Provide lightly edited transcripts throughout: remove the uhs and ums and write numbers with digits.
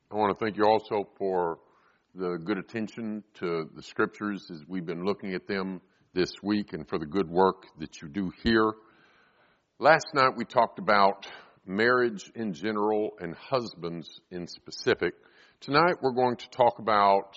I want to thank you also for the good attention to the scriptures as we've been looking at them this week and for the good work that you do here. Last night we talked about marriage in general and husbands in specific. Tonight we're going to talk about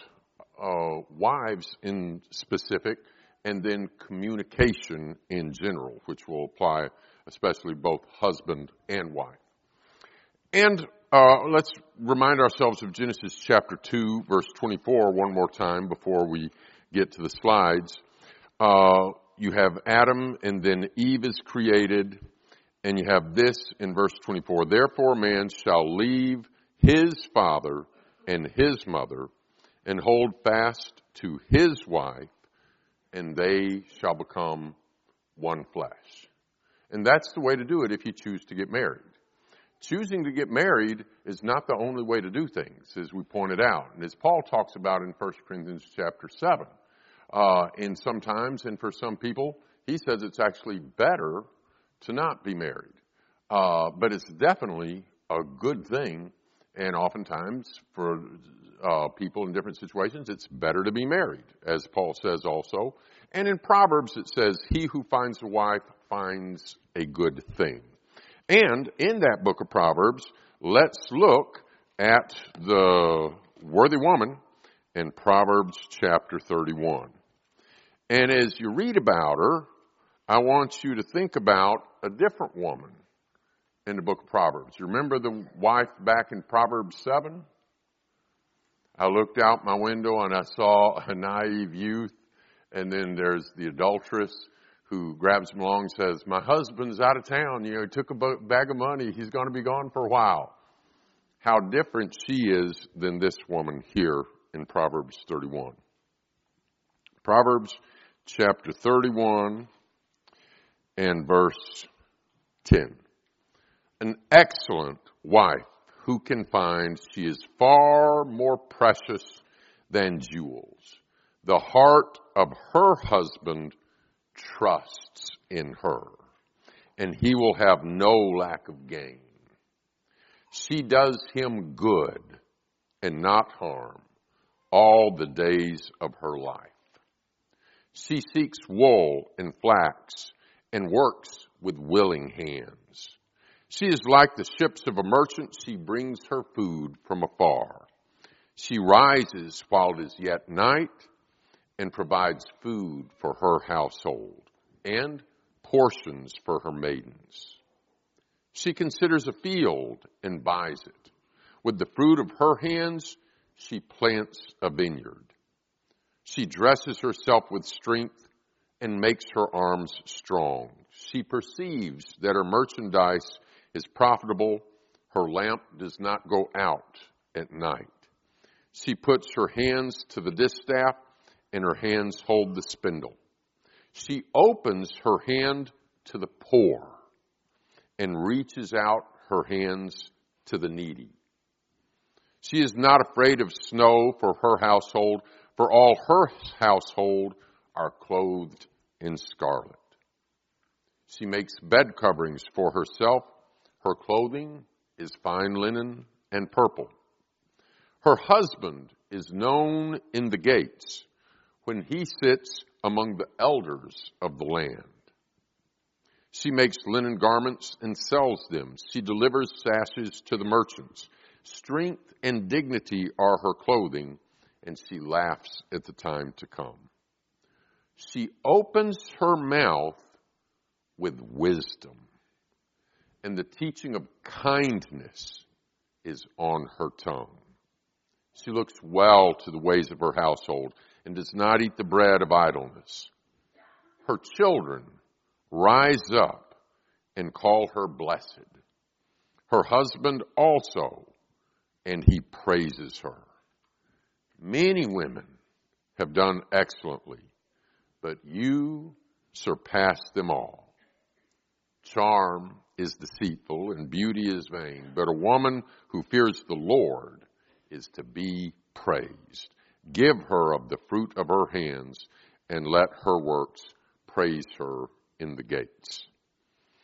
wives in specific and then communication in general, which will apply especially both husband and wife. And let's remind ourselves of Genesis chapter 2, verse 24 one more time before we get to the slides. You have Adam and then Eve is created, and you have this in verse 24. Therefore, man shall leave his father and his mother and hold fast to his wife, and they shall become one flesh. And that's the way to do it if you choose to get married. Choosing to get married is not the only way to do things, as we pointed out. And as Paul talks about in 1 Corinthians chapter 7. And sometimes, and for some people, he says it's actually better to not be married. But it's definitely a good thing. And oftentimes, for people in different situations, it's better to be married, as Paul says also. And in Proverbs, it says, he who finds a wife finds a good thing. And in that book of Proverbs, let's look at the worthy woman in Proverbs chapter 31. And as you read about her, I want you to think about a different woman in the book of Proverbs. You remember the wife back in Proverbs 7? I looked out my window and I saw a naive youth, and then there's the adulteress who grabs him along and says, my husband's out of town. He took a bag of money. He's going to be gone for a while. How different she is than this woman here in Proverbs 31. Proverbs chapter 31 and verse 10. An excellent wife who can find, she is far more precious than jewels. The heart of her husband trusts in her, and he will have no lack of gain. She does him good and not harm all the days of her life. She seeks wool and flax and works with willing hands. She is like the ships of a merchant. She brings her food from afar. She rises while it is yet night and provides food for her household and portions for her maidens. She considers a field and buys it. With the fruit of her hands, she plants a vineyard. She dresses herself with strength and makes her arms strong. She perceives that her merchandise is profitable. Her lamp does not go out at night. She puts her hands to the distaff, and her hands hold the spindle. She opens her hand to the poor and reaches out her hands to the needy. She is not afraid of snow for her household, for all her household are clothed in scarlet. She makes bed coverings for herself. Her clothing is fine linen and purple. Her husband is known in the gates when he sits among the elders of the land. She makes linen garments and sells them. She delivers sashes to the merchants. Strength and dignity are her clothing, and she laughs at the time to come. She opens her mouth with wisdom, and the teaching of kindness is on her tongue. She looks well to the ways of her household and does not eat the bread of idleness. Her children rise up and call her blessed. Her husband also, and he praises her. Many women have done excellently, but you surpass them all. Charm is deceitful and beauty is vain, but a woman who fears the Lord is to be praised. Give her of the fruit of her hands, and let her works praise her in the gates.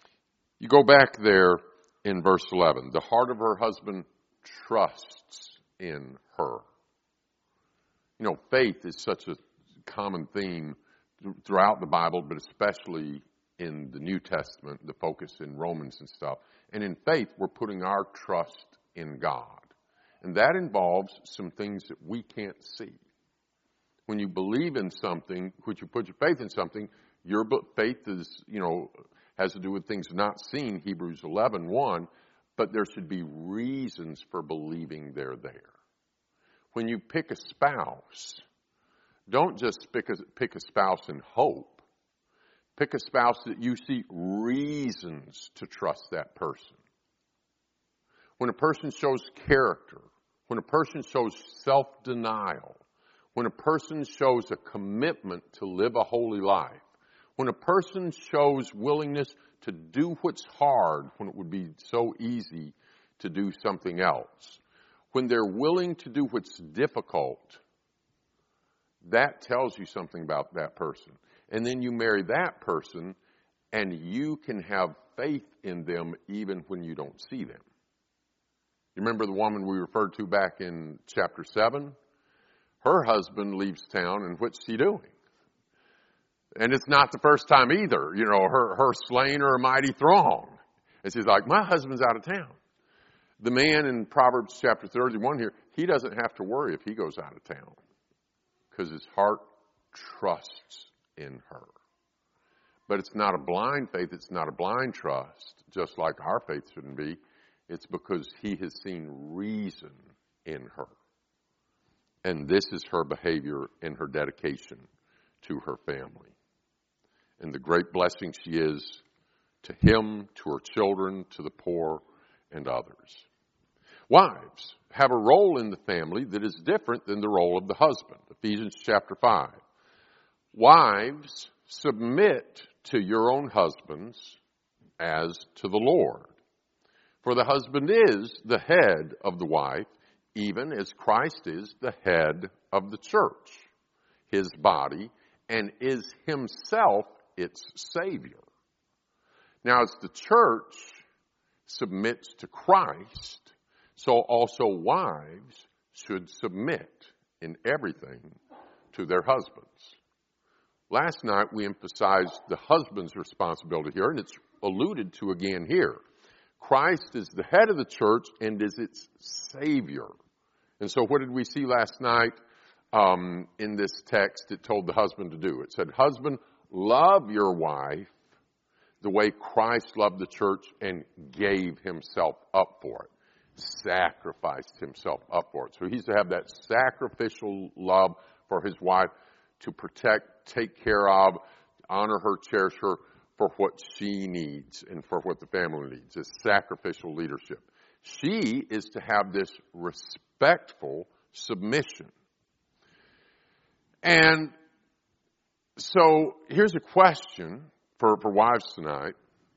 You go back there in verse 11. The heart of her husband trusts in her. You know, faith is such a common theme throughout the Bible, but especially in the New Testament, the focus in Romans and stuff. And in faith, we're putting our trust in God. And that involves some things that we can't see. When you believe in something, when you put your faith in something, your faith is, has to do with things not seen, Hebrews 11:1, but there should be reasons for believing they're there. When you pick a spouse, don't just pick a spouse in hope. Pick a spouse that you see reasons to trust that person. When a person shows character, when a person shows self-denial, when a person shows a commitment to live a holy life, when a person shows willingness to do what's hard when it would be so easy to do something else, when they're willing to do what's difficult, that tells you something about that person. And then you marry that person, and you can have faith in them even when you don't see them. You remember the woman we referred to back in chapter 7? Her husband leaves town, and what's she doing? And it's not the first time either. Her slain are a mighty throng. And she's like, my husband's out of town. The man in Proverbs chapter 31 here, he doesn't have to worry if he goes out of town because his heart trusts in her. But it's not a blind faith. It's not a blind trust, just like our faith shouldn't be. It's because he has seen reason in her. And this is her behavior and her dedication to her family. And the great blessing she is to him, to her children, to the poor, and others. Wives have a role in the family that is different than the role of the husband. Ephesians chapter 5. Wives, submit to your own husbands as to the Lord. For the husband is the head of the wife, even as Christ is the head of the church, his body, and is himself its Savior. Now, as the church submits to Christ, so also wives should submit in everything to their husbands. Last night we emphasized the husband's responsibility here, and it's alluded to again here. Christ is the head of the church and is its Savior. And so what did we see last night in this text? It told the husband to do. It said, husband, love your wife the way Christ loved the church and gave himself up for it. Sacrificed himself up for it. So he's to have that sacrificial love for his wife to protect, take care of, honor her, cherish her for what she needs and for what the family needs. It's sacrificial leadership. She is to have this respectful submission. And so here's a question for wives tonight.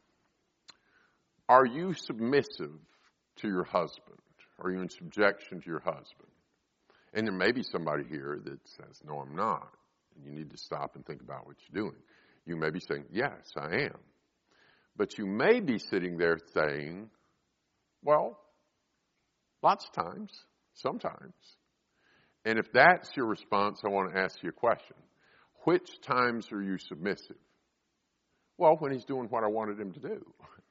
Are you submissive to your husband? Are you in subjection to your husband? And there may be somebody here that says, no, I'm not. And you need to stop and think about what you're doing. You may be saying, yes, I am. But you may be sitting there saying, well, lots of times, sometimes. And if that's your response, I want to ask you a question. Which times are you submissive? Well, when he's doing what I wanted him to do.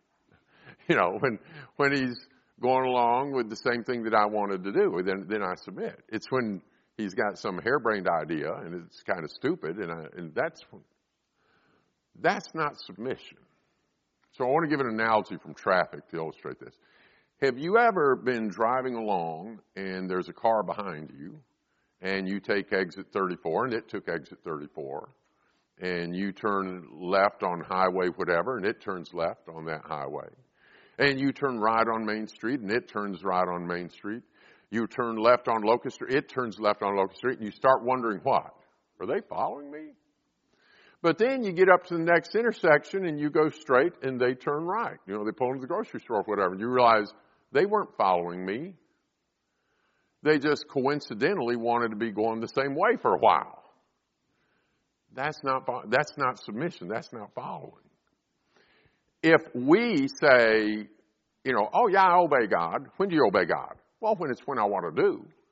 When he's going along with the same thing that I wanted to do, then I submit. It's when he's got some harebrained idea and it's kind of stupid, and that's not submission. So I want to give an analogy from traffic to illustrate this. Have you ever been driving along and there's a car behind you and you take exit 34 and it took exit 34 and you turn left on highway whatever and it turns left on that highway. And you turn right on Main Street, and it turns right on Main Street. You turn left on Locust Street, it turns left on Locust Street, and you start wondering what? Are they following me? But then you get up to the next intersection, and you go straight, and they turn right. They pull into the grocery store or whatever, and you realize they weren't following me. They just coincidentally wanted to be going the same way for a while. That's not submission. That's not following. If we say, oh yeah, I obey God. When do you obey God? Well, when it's when I want to do.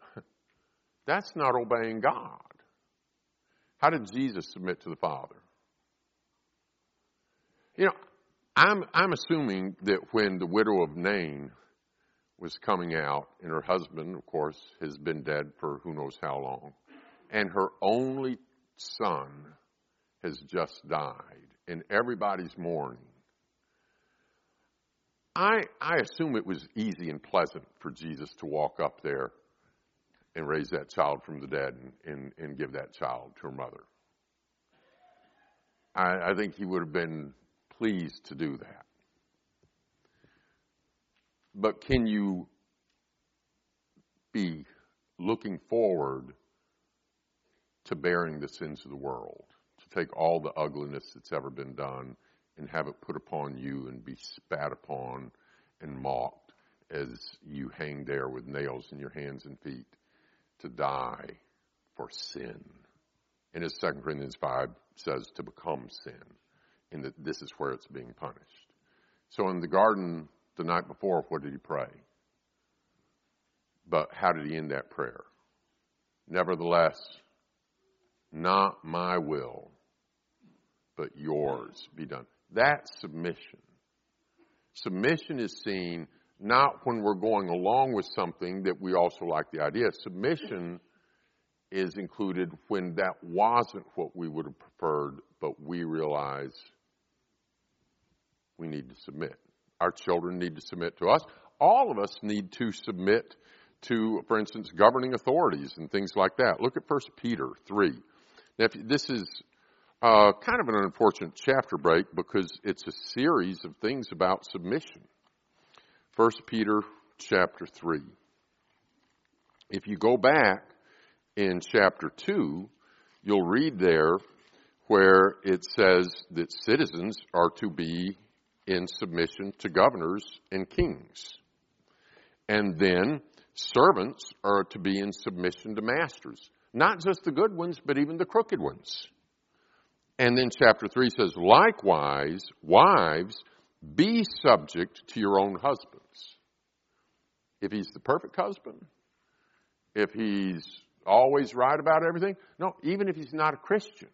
That's not obeying God. How did Jesus submit to the Father? You know, I'm assuming that when the widow of Nain was coming out, and her husband, of course, has been dead for who knows how long, and her only son has just died, and everybody's mourning, I assume it was easy and pleasant for Jesus to walk up there and raise that child from the dead and give that child to her mother. I think he would have been pleased to do that. But can you be looking forward to bearing the sins of the world, to take all the ugliness that's ever been done and have it put upon you and be spat upon and mocked as you hang there with nails in your hands and feet to die for sin? And as 2 Corinthians 5 says, to become sin, and that this is where it's being punished. So in the garden the night before, what did he pray? But how did he end that prayer? Nevertheless, not my will, but yours be done. That's submission. Submission is seen not when we're going along with something that we also like the idea. Submission is included when that wasn't what we would have preferred, but we realize we need to submit. Our children need to submit to us. All of us need to submit to, for instance, governing authorities and things like that. Look at 1 Peter 3. Now, this is kind of an unfortunate chapter break because it's a series of things about submission. 1 Peter chapter 3. If you go back in chapter 2, you'll read there where it says that citizens are to be in submission to governors and kings. And then servants are to be in submission to masters. Not just the good ones, but even the crooked ones. And then chapter 3 says, likewise, wives, be subject to your own husbands. If he's the perfect husband, if he's always right about everything, no, even if he's not a Christian.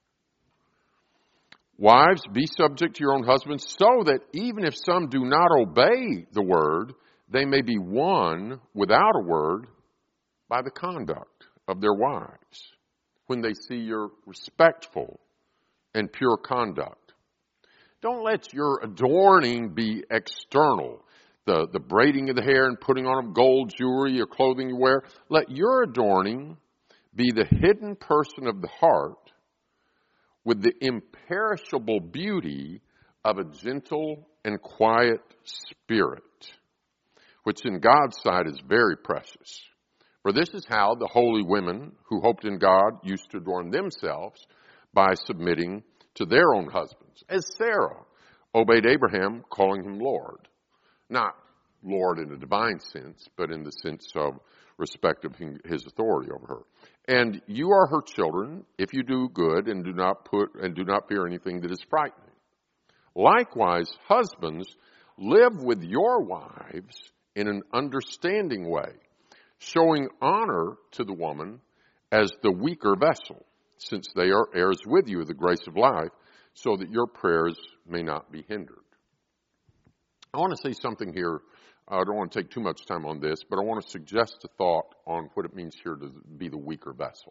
Wives, be subject to your own husbands, so that even if some do not obey the word, they may be won without a word by the conduct of their wives, when they see your respectful and pure conduct. Don't let your adorning be external, the braiding of the hair and putting on of gold jewelry or clothing you wear. Let your adorning be the hidden person of the heart, with the imperishable beauty of a gentle and quiet spirit, which in God's sight is very precious. For this is how the holy women who hoped in God used to adorn themselves, by submitting to their own husbands, as Sarah obeyed Abraham, calling him Lord. Not Lord in a divine sense, but in the sense of respect of his authority over her. And you are her children if you do good and do not fear anything that is frightening. Likewise, husbands, live with your wives in an understanding way, showing honor to the woman as the weaker vessel, since they are heirs with you of the grace of life, so that your prayers may not be hindered. I want to say something here. I don't want to take too much time on this, but I want to suggest a thought on what it means here to be the weaker vessel.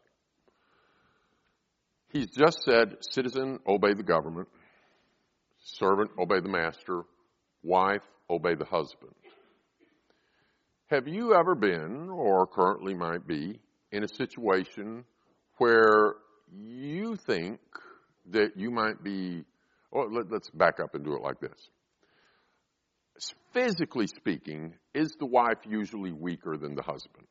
He's just said, citizen, obey the government. Servant, obey the master. Wife, obey the husband. Have you ever been, or currently might be, in a situation where you think that you might be, let's back up and do it like this. Physically speaking, is the wife usually weaker than the husband?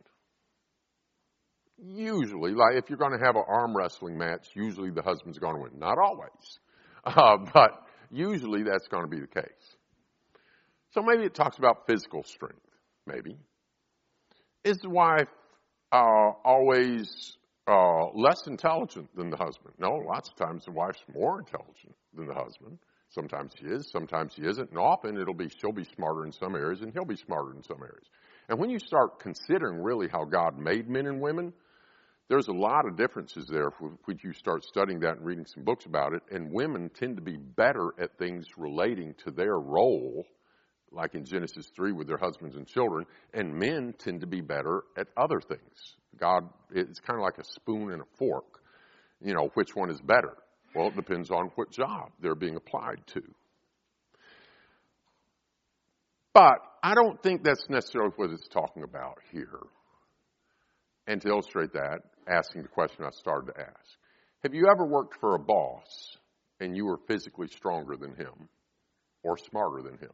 Usually, like if you're going to have an arm wrestling match, usually the husband's going to win. Not always, but usually that's going to be the case. So maybe it talks about physical strength, maybe. Is the wife always less intelligent than the husband? No, lots of times the wife's more intelligent than the husband. Sometimes she is, sometimes she isn't, and often she'll be smarter in some areas and he'll be smarter in some areas. And when you start considering really how God made men and women, There's a lot of differences there when you start studying that and reading some books about it. And women tend to be better at things relating to their role, like in Genesis 3 with their husbands and children. And men tend to be better at other things. God, it's kind of like a spoon and a fork. You know, which one is better? Well, it depends on what job they're being applied to. But I don't think that's necessarily what it's talking about here. And to illustrate that, asking the question I started to ask. Have you ever worked for a boss and you were physically stronger than him or smarter than him?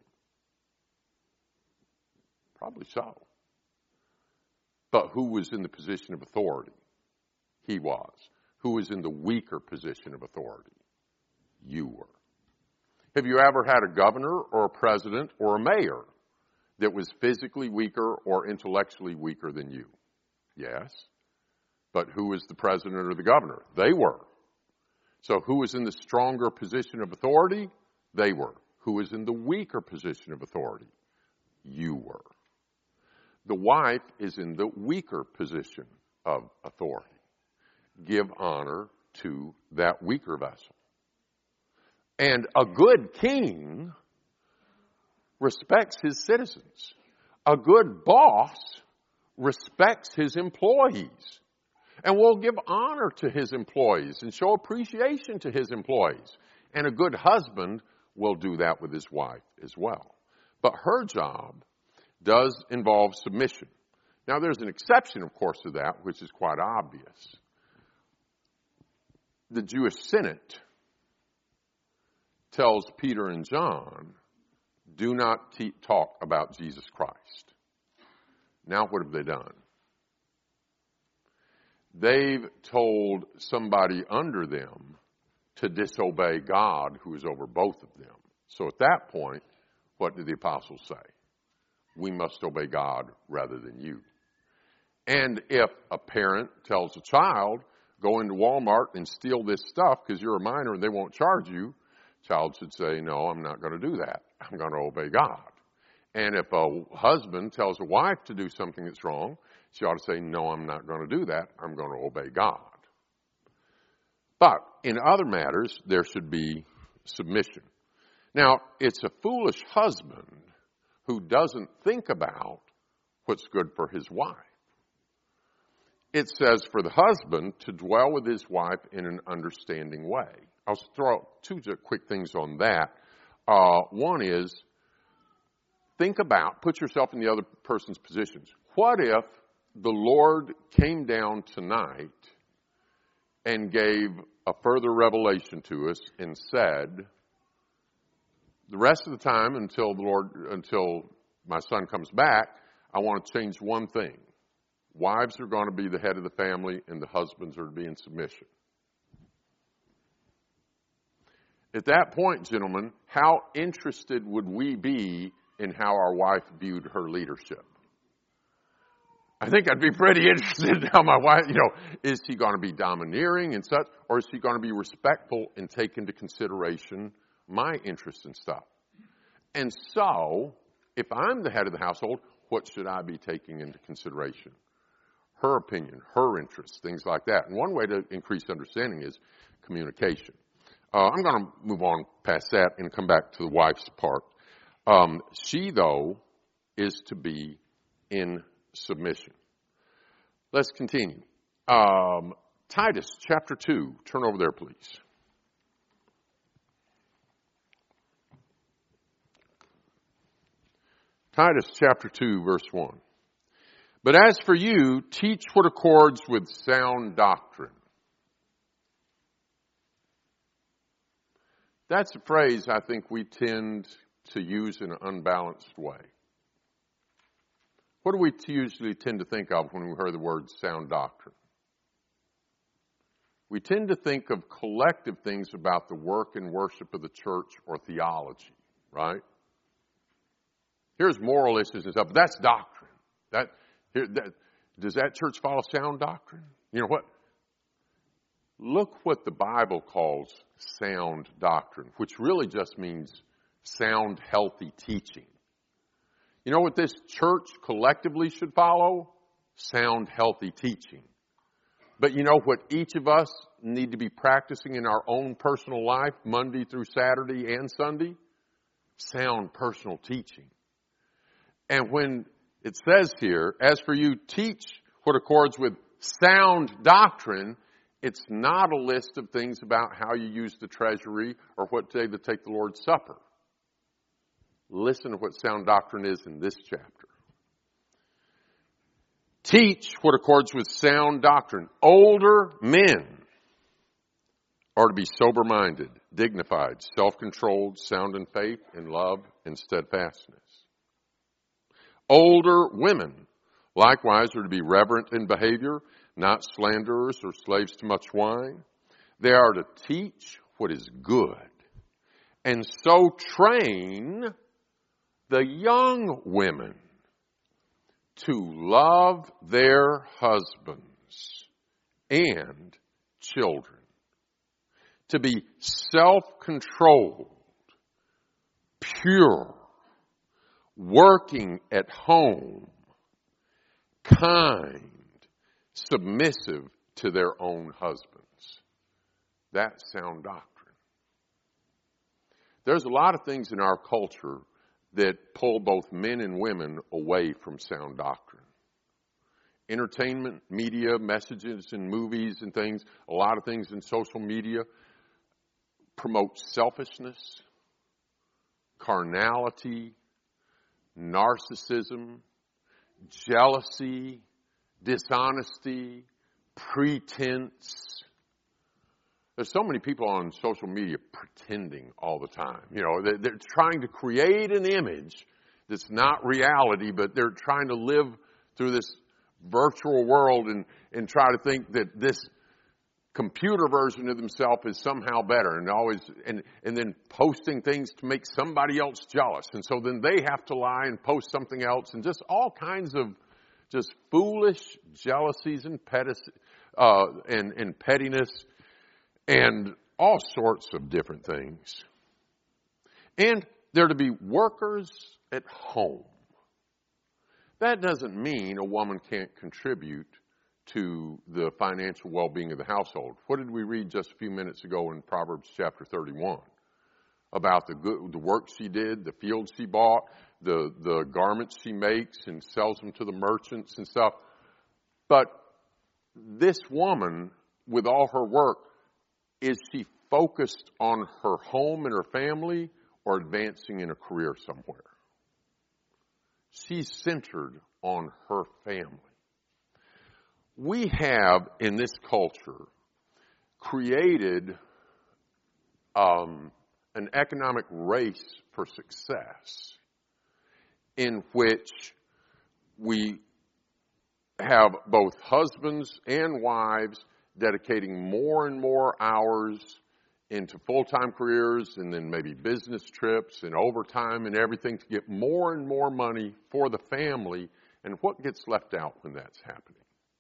Probably so. But who was in the position of authority? He was. Who was in the weaker position of authority? You were. Have you ever had a governor or a president or a mayor that was physically weaker or intellectually weaker than you? Yes. But who was the president or the governor? They were. So who was in the stronger position of authority? They were. Who was in the weaker position of authority? You were. The wife is in the weaker position of authority. Give honor to that weaker vessel. And a good king respects his citizens. A good boss respects his employees and will give honor to his employees and show appreciation to his employees. And a good husband will do that with his wife as well. But her job does involve submission. Now, there's an exception, of course, to that, which is quite obvious. The Jewish Senate tells Peter and John, do not talk about Jesus Christ. Now what have they done? They've told somebody under them to disobey God who is over both of them. So at that point, what do the apostles say? We must obey God rather than you. And if a parent tells a child, go into Walmart and steal this stuff because you're a minor and they won't charge you, child should say, no, I'm not going to do that. I'm going to obey God. And if a husband tells a wife to do something that's wrong, she ought to say, no, I'm not going to do that. I'm going to obey God. But in other matters, there should be submission. Now, it's a foolish husband who doesn't think about what's good for his wife. It says for the husband to dwell with his wife in an understanding way. I'll throw out two quick things on that. One is, put yourself in the other person's positions. What if the Lord came down tonight and gave a further revelation to us and said, the rest of the time until my son comes back, I want to change one thing. Wives are going to be the head of the family and the husbands are to be in submission. At that point, gentlemen, how interested would we be in how our wife viewed her leadership? I think I'd be pretty interested in how my wife, is she going to be domineering and such, or is she going to be respectful and take into consideration my interests and stuff? And so, if I'm the head of the household, what should I be taking into consideration? Her opinion, her interests, things like that. And one way to increase understanding is communication. I'm going to move on past that and come back to the wife's part. She, though, is to be in submission. Let's continue. Titus chapter 2. Turn over there, please. Titus chapter 2, verse 1. But as for you, teach what accords with sound doctrine. That's a phrase I think we tend to use in an unbalanced way. What do we usually tend to think of when we hear the word sound doctrine? We tend to think of collective things about the work and worship of the church or theology, right? Here's moral issues and stuff, but that's doctrine. Does that church follow sound doctrine? You know what? Look what the Bible calls sound doctrine, which really just means sound, healthy teaching. You know what this church collectively should follow? Sound, healthy teaching. But you know what each of us need to be practicing in our own personal life, Monday through Saturday and Sunday? Sound personal teaching. And when it says here, as for you, teach what accords with sound doctrine, it's not a list of things about how you use the treasury or what day to take the Lord's Supper. Listen to what sound doctrine is in this chapter. Teach what accords with sound doctrine. Older men are to be sober-minded, dignified, self-controlled, sound in faith, in love, and steadfastness. Older women, likewise, are to be reverent in behavior, not slanderers or slaves to much wine. They are to teach what is good, and so train the young women to love their husbands and children, to be self-controlled, pure, working at home, kind, submissive to their own husbands. That's sound doctrine. There's a lot of things in our culture that pull both men and women away from sound doctrine. Entertainment, media, messages and movies and things, a lot of things in social media promote selfishness, carnality, narcissism, jealousy, dishonesty, pretense. There's so many people on social media pretending all the time. You know, they're trying to create an image that's not reality, but they're trying to live through this virtual world and try to think that this computer version of themselves is somehow better, and then posting things to make somebody else jealous. And so then they have to lie and post something else, and just all kinds of just foolish jealousies and pettiness and all sorts of different things. And they're to be workers at home. That doesn't mean a woman can't contribute to the financial well-being of the household. What did we read just a few minutes ago in Proverbs chapter 31? About the work she did, the fields she bought, the garments she makes and sells them to the merchants and stuff. But this woman, with all her work, is she focused on her home and her family or advancing in a career somewhere? She's centered on her family. We have, in this culture, created an economic race for success in which we have both husbands and wives dedicating more and more hours into full-time careers and then maybe business trips and overtime and everything to get more and more money for the family. And what gets left out when that's happening?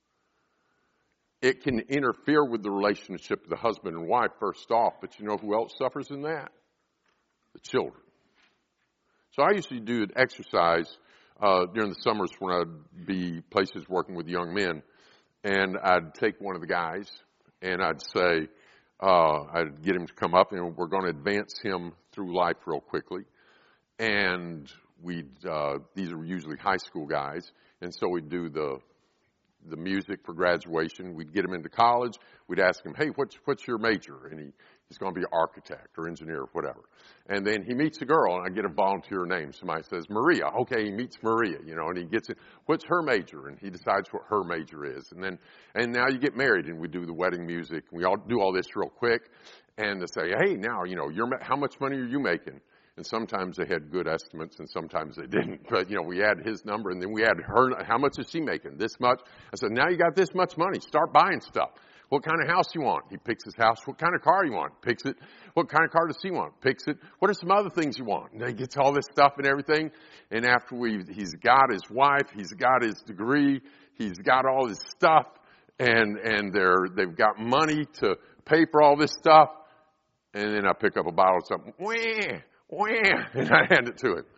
It can interfere with the relationship of the husband and wife first off, but you know who else suffers in that? The children. So I usually do an exercise during the summers when I'd be places working with young men, and I'd take one of the guys and I'd say, I'd get him to come up and we're going to advance him through life real quickly. And these are usually high school guys, and so we'd do the music for graduation. We'd get him into college. We'd ask him, hey, what's your major? And he's going to be an architect or engineer or whatever. And then he meets a girl, and I get a volunteer name. Somebody says, Maria. Okay, he meets Maria, and he gets it. What's her major? And he decides what her major is. And now you get married, and we do the wedding music. We all do all this real quick. And they say, hey, now, how much money are you making? And sometimes they had good estimates, and sometimes they didn't. But, we add his number, and then we add her. How much is she making? This much. I said, now you got this much money. Start buying stuff. What kind of house you want? He picks his house. What kind of car you want? Picks it. What kind of car does he want? Picks it. What are some other things you want? And he gets all this stuff and everything. And after he's got his wife, he's got his degree, he's got all his stuff, and they've got money to pay for all this stuff. And then I pick up a bottle of something. And I hand it to him.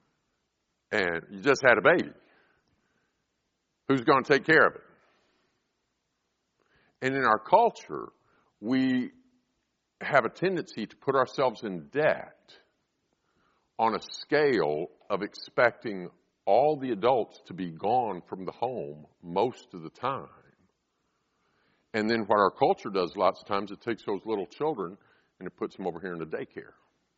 And you just had a baby. Who's going to take care of it? And in our culture, we have a tendency to put ourselves in debt on a scale of expecting all the adults to be gone from the home most of the time. And then what our culture does lots of times, it takes those little children and it puts them over here in the daycare.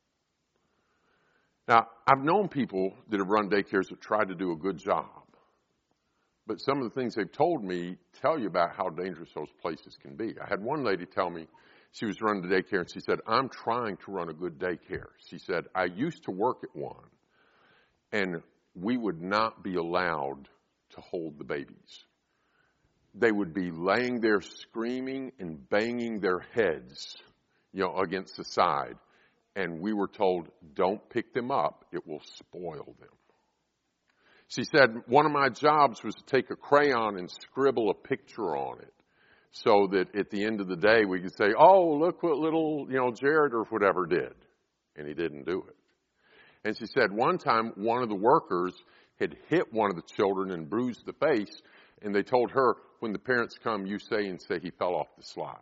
Now, I've known people that have run daycares that tried to do a good job. But some of the things they've told me tell you about how dangerous those places can be. I had one lady tell me she was running the daycare, and she said, I'm trying to run a good daycare. She said, I used to work at one, and we would not be allowed to hold the babies. They would be laying there screaming and banging their heads, against the side. And we were told, don't pick them up. It will spoil them. She said, one of my jobs was to take a crayon and scribble a picture on it so that at the end of the day we could say, oh, look what little, Jared or whatever did. And he didn't do it. And she said one time one of the workers had hit one of the children and bruised the face, and they told her, when the parents come, you say he fell off the slide.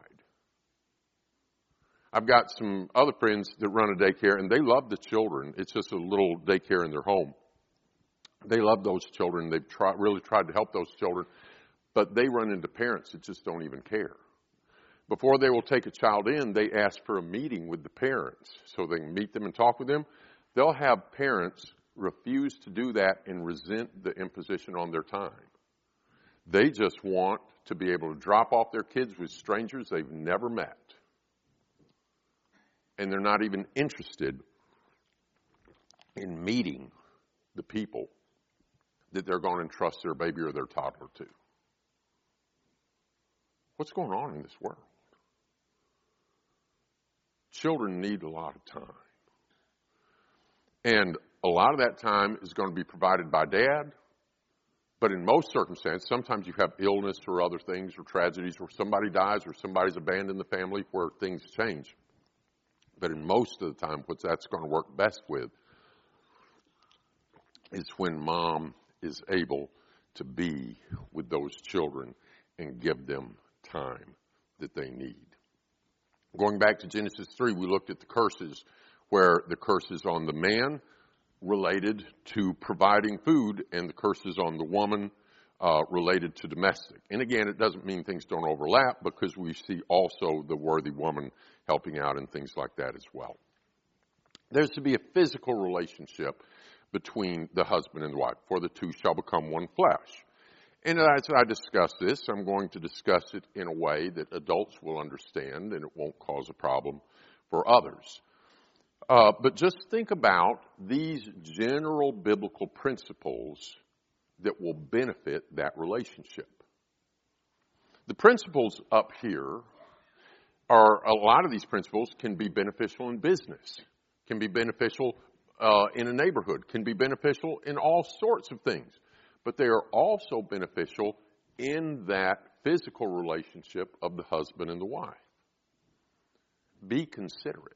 I've got some other friends that run a daycare, and they love the children. It's just a little daycare in their home. They love those children. They've really tried to help those children, but they run into parents that just don't even care. Before they will take a child in, they ask for a meeting with the parents so they can meet them and talk with them. They'll have parents refuse to do that and resent the imposition on their time. They just want to be able to drop off their kids with strangers they've never met. And they're not even interested in meeting the people that they're going to entrust their baby or their toddler to. What's going on in this world? Children need a lot of time. And a lot of that time is going to be provided by dad. But in most circumstances, sometimes you have illness or other things or tragedies or somebody dies or somebody's abandoned the family where things change. But in most of the time, what that's going to work best with is when mom is able to be with those children and give them time that they need. Going back to Genesis 3, we looked at the curses, where the curses on the man related to providing food and the curses on the woman related to domestic. And again, it doesn't mean things don't overlap, because we see also the worthy woman helping out and things like that as well. There's to be a physical relationship between the husband and the wife, for the two shall become one flesh. And as I discuss this, I'm going to discuss it in a way that adults will understand and it won't cause a problem for others. But just think about these general biblical principles that will benefit that relationship. The principles up here are, a lot of these principles can be beneficial in business, can be beneficial in a neighborhood, can be beneficial in all sorts of things. But they are also beneficial in that physical relationship of the husband and the wife. Be considerate.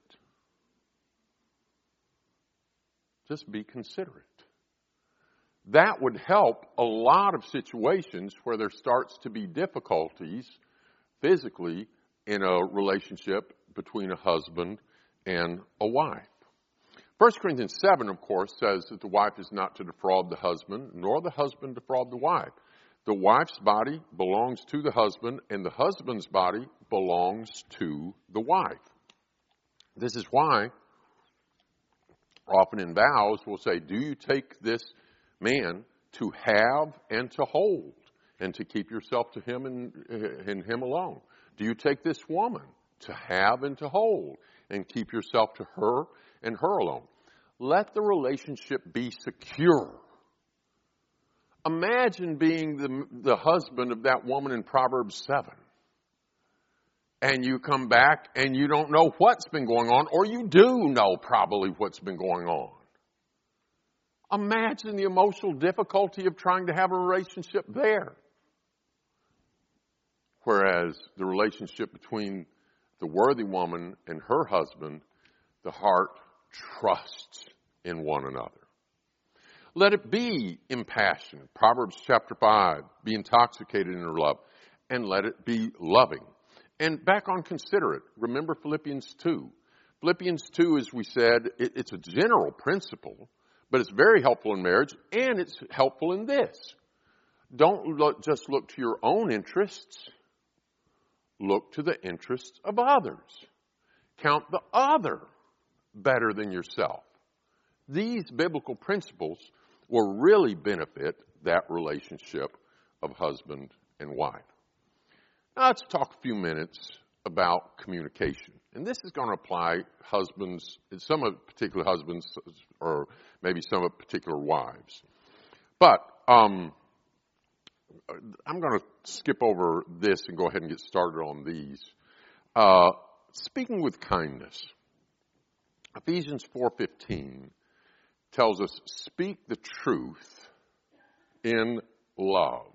Just be considerate. That would help a lot of situations where there starts to be difficulties physically in a relationship between a husband and a wife. 1 Corinthians 7, of course, says that the wife is not to defraud the husband, nor the husband defraud the wife. The wife's body belongs to the husband, and the husband's body belongs to the wife. This is why often in vows we'll say, do you take this man to have and to hold, and to keep yourself to him and him alone? Do you take this woman to have and to hold, and keep yourself to her and her alone? Let the relationship be secure. Imagine being the husband of that woman in Proverbs 7. And you come back and you don't know what's been going on, or you do know probably what's been going on. Imagine the emotional difficulty of trying to have a relationship there. Whereas the relationship between the worthy woman and her husband, the heart trusts in one another. Let it be impassioned. Proverbs chapter 5, be intoxicated in her love, and let it be loving. And back on considerate, remember Philippians 2. Philippians 2, as we said, it's a general principle, but it's very helpful in marriage, and it's helpful in this. Don't just look to your own interests. Look to the interests of others. Count the other better than yourself. These biblical principles will really benefit that relationship of husband and wife. Now let's talk a few minutes about communication. And this is going to apply husbands, some of particular husbands, or maybe some of particular wives. But I'm going to skip over this and go ahead and get started on these. Speaking with kindness. Ephesians 4:15 tells us, speak the truth in love.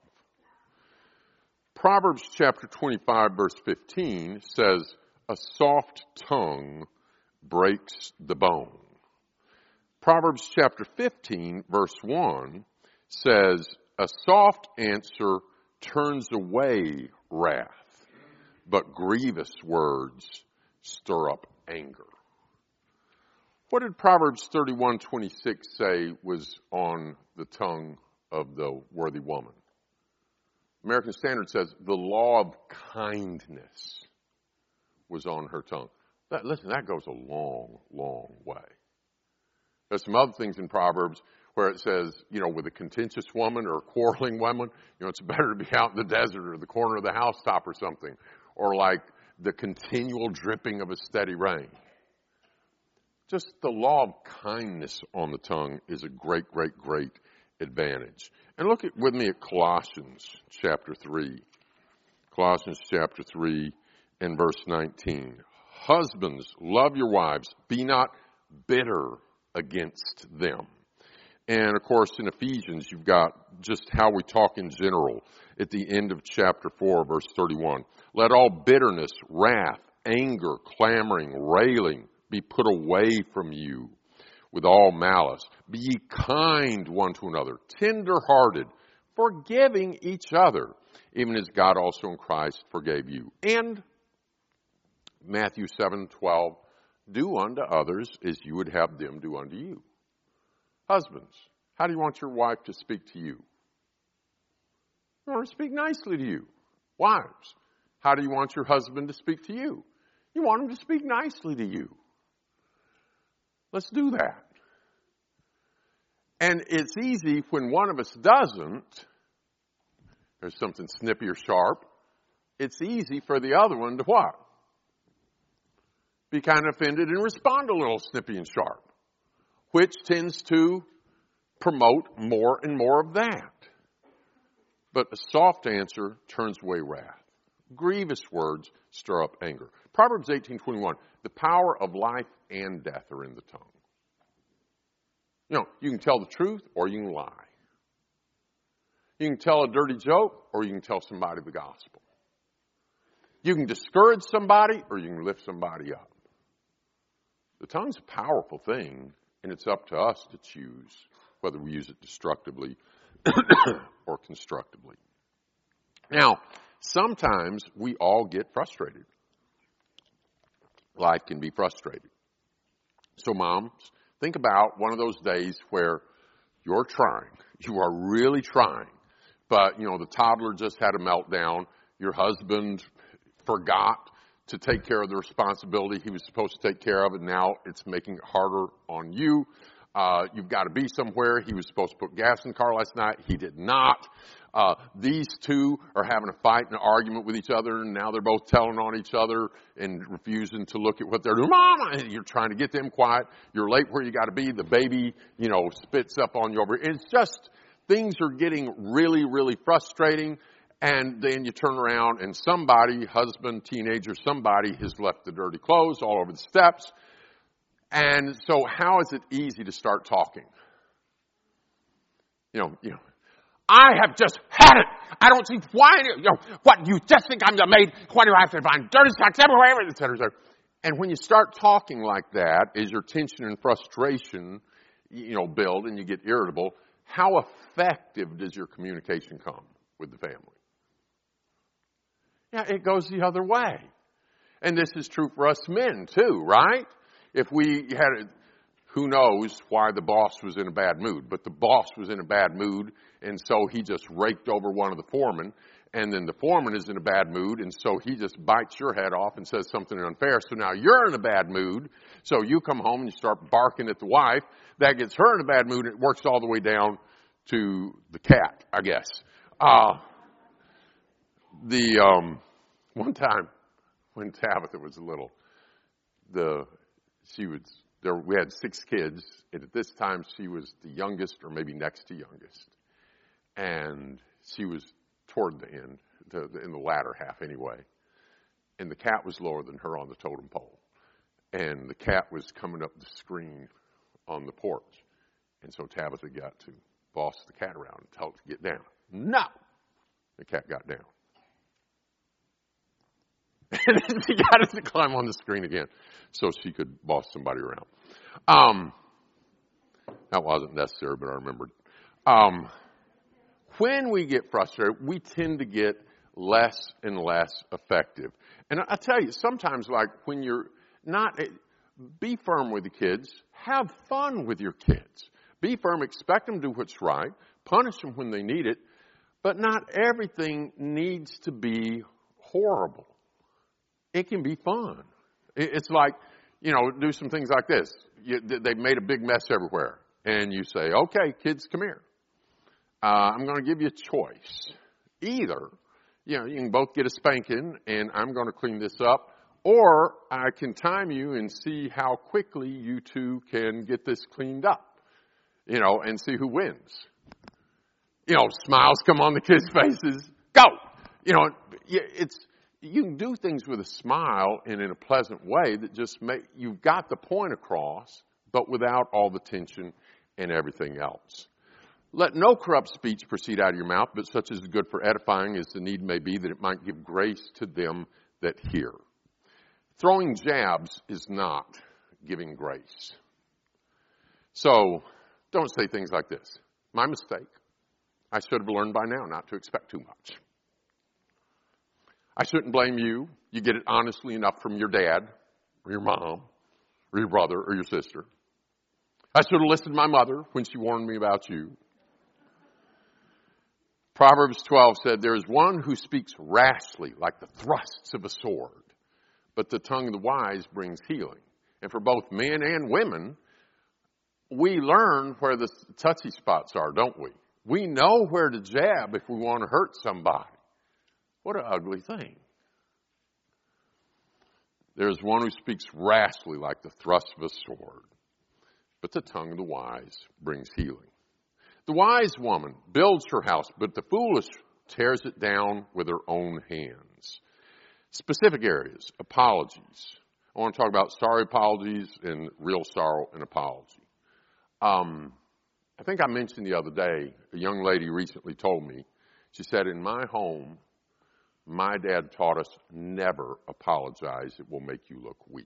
Proverbs chapter 25, verse 15 says, a soft tongue breaks the bone. Proverbs chapter 15, verse 1 says, a soft answer turns away wrath, but grievous words stir up anger. What did Proverbs 31:26 say was on the tongue of the worthy woman? American Standard says the law of kindness was on her tongue. Listen, that goes a long, long way. There's some other things in Proverbs where it says, with a contentious woman or a quarreling woman, it's better to be out in the desert or the corner of the housetop or something, or like the continual dripping of a steady rain. Just the law of kindness on the tongue is a great, great, great advantage. And look with me at Colossians chapter 3. Colossians chapter 3 and verse 19. Husbands, love your wives. Be not bitter against them. And, of course, in Ephesians, you've got just how we talk in general at the end of chapter 4, verse 31. Let all bitterness, wrath, anger, clamoring, railing be put away from you with all malice. Be ye kind one to another, tender-hearted, forgiving each other, even as God also in Christ forgave you. And Matthew 7:12, do unto others as you would have them do unto you. Husbands, how do you want your wife to speak to you? You want her to speak nicely to you. Wives, how do you want your husband to speak to you? You want him to speak nicely to you. Let's do that. And it's easy when one of us doesn't, there's something snippy or sharp, it's easy for the other one to what? Be kind of offended and respond a little snippy and sharp, which tends to promote more and more of that. But a soft answer turns away wrath. Grievous words stir up anger. Proverbs 18:21, the power of life and death are in the tongue. You can tell the truth or you can lie. You can tell a dirty joke or you can tell somebody the gospel. You can discourage somebody or you can lift somebody up. The tongue's a powerful thing, and it's up to us to choose whether we use it destructively or constructively. Now, sometimes we all get frustrated. Life can be frustrating. So moms, think about one of those days where you're trying. You are really trying. But, the toddler just had a meltdown. Your husband forgot to take care of the responsibility he was supposed to take care of, and now it's making it harder on you. You've got to be somewhere. He was supposed to put gas in the car last night. He did not. These two are having a fight and an argument with each other, and now they're both telling on each other and refusing to look at what they're doing. Mama! And you're trying to get them quiet. You're late where you got to be. The baby, spits up on you over. It's just, things are getting really, really frustrating. And then you turn around and somebody, husband, teenager, somebody has left the dirty clothes all over the steps. And so how is it easy to start talking? I have just had it. I don't see why, what, you just think I'm the maid? Why do I have to find dirty socks everywhere, et cetera, et cetera. And when you start talking like that, as your tension and frustration, build and you get irritable, how effective does your communication come with the family? Yeah, it goes the other way. And this is true for us men too, right? If we had, who knows why the boss was in a bad mood, but the boss was in a bad mood, and so he just raked over one of the foremen, and then the foreman is in a bad mood, and so he just bites your head off and says something unfair. So now you're in a bad mood, so you come home and you start barking at the wife. That gets her in a bad mood, and it works all the way down to the cat, I guess. One time when Tabitha was little, we had 6 kids, and at this time she was the youngest or maybe next to youngest. And she was toward the end, in the latter half anyway. And the cat was lower than her on the totem pole. And the cat was coming up the screen on the porch. And so Tabitha got to boss the cat around and tell it to get down. No! The cat got down. And then she got it to climb on the screen again so she could boss somebody around. That wasn't necessary, but I remembered. When we get frustrated, we tend to get less and less effective. And I tell you, sometimes like when you're not, be firm with the kids, have fun with your kids. Be firm, expect them to do what's right, punish them when they need it, but not everything needs to be horrible. It can be fun. It's like, do some things like this. They've made a big mess everywhere. And you say, okay, kids, come here. I'm going to give you a choice. Either, you can both get a spanking and I'm going to clean this up, or I can time you and see how quickly you two can get this cleaned up, and see who wins. Smiles come on the kids' faces. Go! You can do things with a smile and in a pleasant way that just you've got the point across, but without all the tension and everything else. Let no corrupt speech proceed out of your mouth, but such as is good for edifying as the need may be, that it might give grace to them that hear. Throwing jabs is not giving grace. So don't say things like this. My mistake. I should have learned by now not to expect too much. I shouldn't blame you. You get it honestly enough from your dad or your mom or your brother or your sister. I should have listened to my mother when she warned me about you. Proverbs 12 said, there is one who speaks rashly like the thrusts of a sword, but the tongue of the wise brings healing. And for both men and women, we learn where the touchy spots are, don't we? We know where to jab if we want to hurt somebody. What an ugly thing. There's one who speaks rashly like the thrust of a sword, but the tongue of the wise brings healing. The wise woman builds her house, but the foolish tears it down with her own hands. Specific areas, apologies. I want to talk about sorry apologies and real sorrow and apology. I think I mentioned the other day, a young lady recently told me, she said, in my home, my dad taught us never apologize. It will make you look weak.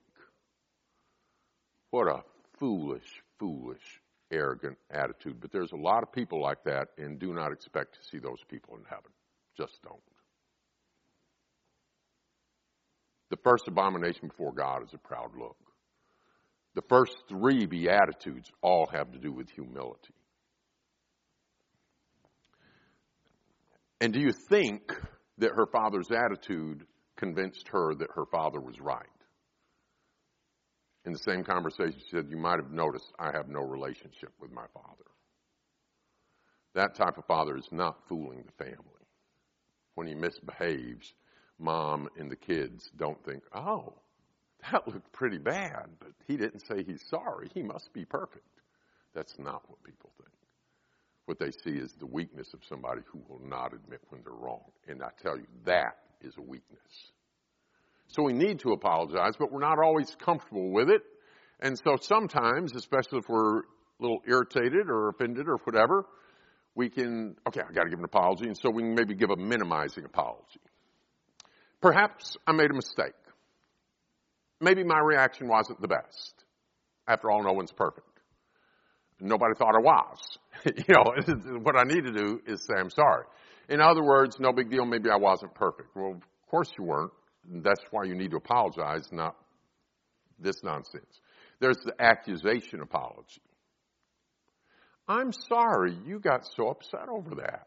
What a foolish, arrogant attitude. But there's a lot of people like that, and do not expect to see those people in heaven. Just don't. The first abomination before God is a proud look. The first 3 Beatitudes all have to do with humility. And do you think that her father's attitude convinced her that her father was right? In the same conversation, she said, you might have noticed I have no relationship with my father. That type of father is not fooling the family. When he misbehaves, mom and the kids don't think, oh, that looked pretty bad, but he didn't say he's sorry. He must be perfect. That's not what people think. What they see is the weakness of somebody who will not admit when they're wrong. And I tell you, that is a weakness. So we need to apologize, but we're not always comfortable with it. And so sometimes, especially if we're a little irritated or offended or whatever, we can, okay, I got to give an apology. And so we can maybe give a minimizing apology. Perhaps I made a mistake. Maybe my reaction wasn't the best. After all, no one's perfect. Nobody thought I was. What I need to do is say I'm sorry. In other words, no big deal, maybe I wasn't perfect. Well, of course you weren't. That's why you need to apologize, not this nonsense. There's the accusation apology. I'm sorry you got so upset over that.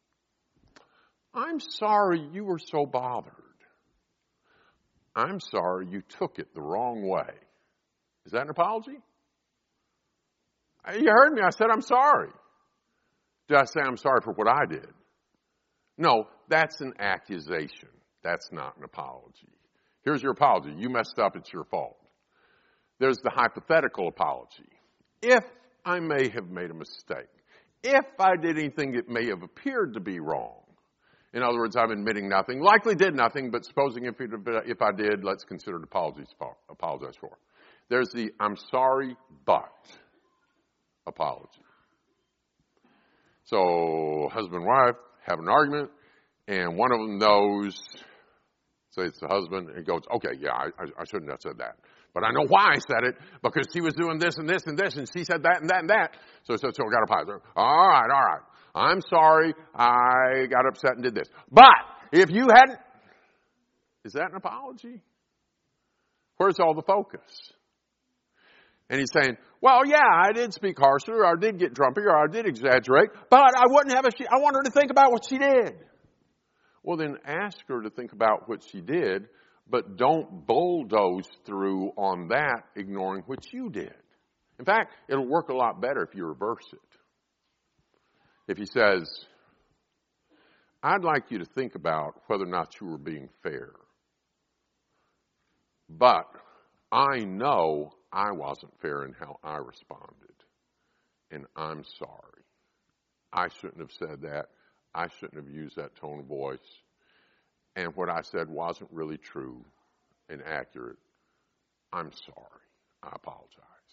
I'm sorry you were so bothered. I'm sorry you took it the wrong way. Is that an apology? You heard me. I said I'm sorry. Did I say I'm sorry for what I did? No, that's an accusation. That's not an apology. Here's your apology. You messed up. It's your fault. There's the hypothetical apology. If I may have made a mistake, if I did anything that may have appeared to be wrong, in other words, I'm admitting nothing, likely did nothing, but supposing if I did, let's consider it apologize for. There's the I'm sorry, but apology. So husband and wife have an argument, and one of them knows, say it's the husband, and goes, okay, yeah, I shouldn't have said that. But I know why I said it, because he was doing this and this and this, and she said that and that and that. So I got to apologize. All right. I'm sorry I got upset and did this. But if you hadn't, is that an apology? Where's all the focus? And he's saying, well, yeah, I did speak harshly, or I did get grumpy, or I did exaggerate, but I wouldn't have I want her to think about what she did. Well, then ask her to think about what she did, but don't bulldoze through on that, ignoring what you did. In fact, it'll work a lot better if you reverse it. If he says, I'd like you to think about whether or not you were being fair. But I know I wasn't fair in how I responded. And I'm sorry. I shouldn't have said that. I shouldn't have used that tone of voice. And what I said wasn't really true and accurate. I'm sorry. I apologize.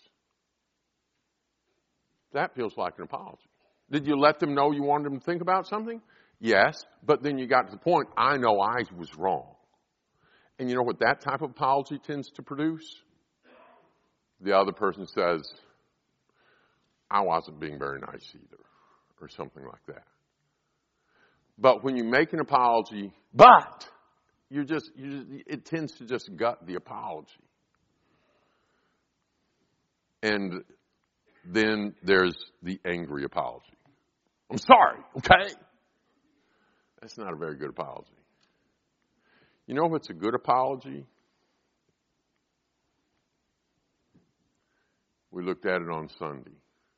That feels like an apology. Did you let them know you wanted them to think about something? Yes, but then you got to the point, I know I was wrong. And you know what that type of apology tends to produce? The other person says, I wasn't being very nice either, or something like that. But when you make an apology, but it tends to just gut the apology. And then there's the angry apology. I'm sorry, okay? That's not a very good apology. You know what's a good apology? We looked at it on Sunday.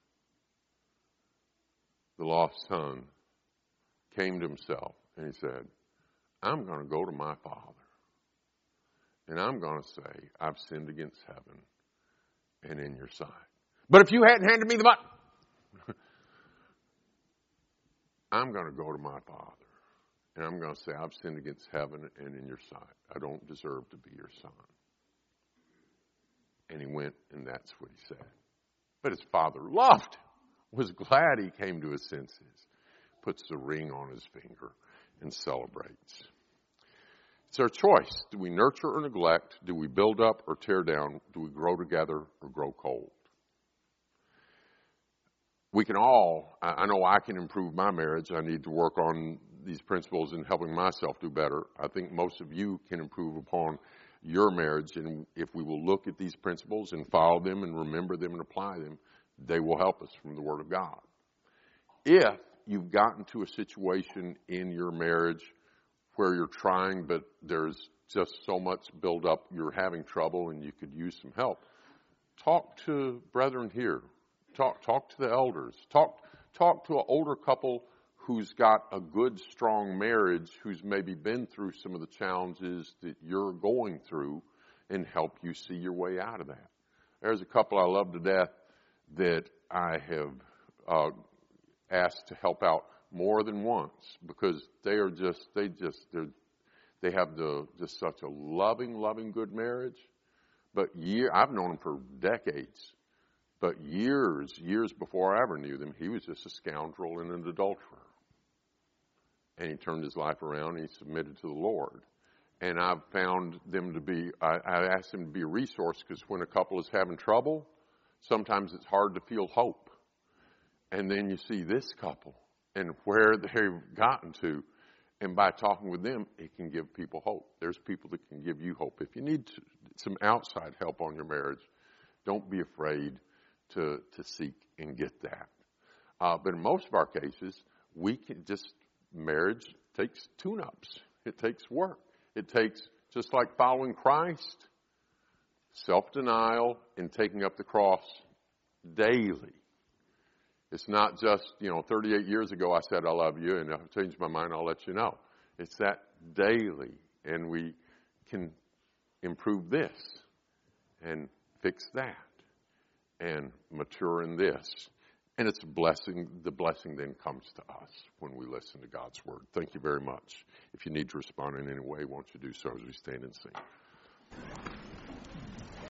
The lost son came to himself and he said, I'm going to go to my father and I'm going to say, I've sinned against heaven and in your sight. But if you hadn't handed me the money, I'm going to go to my father and I'm going to say, I've sinned against heaven and in your sight. I don't deserve to be your son. And he went, and that's what he said. But his father loved him, was glad he came to his senses, puts the ring on his finger, and celebrates. It's our choice. Do we nurture or neglect? Do we build up or tear down? Do we grow together or grow cold? We can all, I know I can improve my marriage. I need to work on these principles in helping myself do better. I think most of you can improve upon your marriage, and if we will look at these principles and follow them and remember them and apply them, they will help us from the Word of God. If you've gotten to a situation in your marriage where you're trying, but there's just so much buildup, you're having trouble and you could use some help, talk to brethren here. Talk to the elders. Talk to an older couple who's got a good, strong marriage, who's maybe been through some of the challenges that you're going through, and help you see your way out of that. There's a couple I love to death that I have asked to help out more than once, because they have just such a loving, good marriage. But I've known them for decades. But years before I ever knew them, he was just a scoundrel and an adulterer. And he turned his life around and he submitted to the Lord. And I've found them to be, I asked them to be a resource, because when a couple is having trouble, sometimes it's hard to feel hope. And then you see this couple and where they've gotten to, And by talking with them, it can give people hope. There's people that can give you hope. If you need some outside help on your marriage, don't be afraid to seek and get that. But in most of our cases, marriage takes tune-ups. It takes work. It takes, just like following Christ, self-denial and taking up the cross daily. It's not just, 38 years ago I said I love you, and if I've changed my mind, I'll let you know. It's that daily, and we can improve this and fix that and mature in this. And it's a blessing. The blessing then comes to us when we listen to God's word. Thank you very much. If you need to respond in any way, won't you do so as we stand and sing.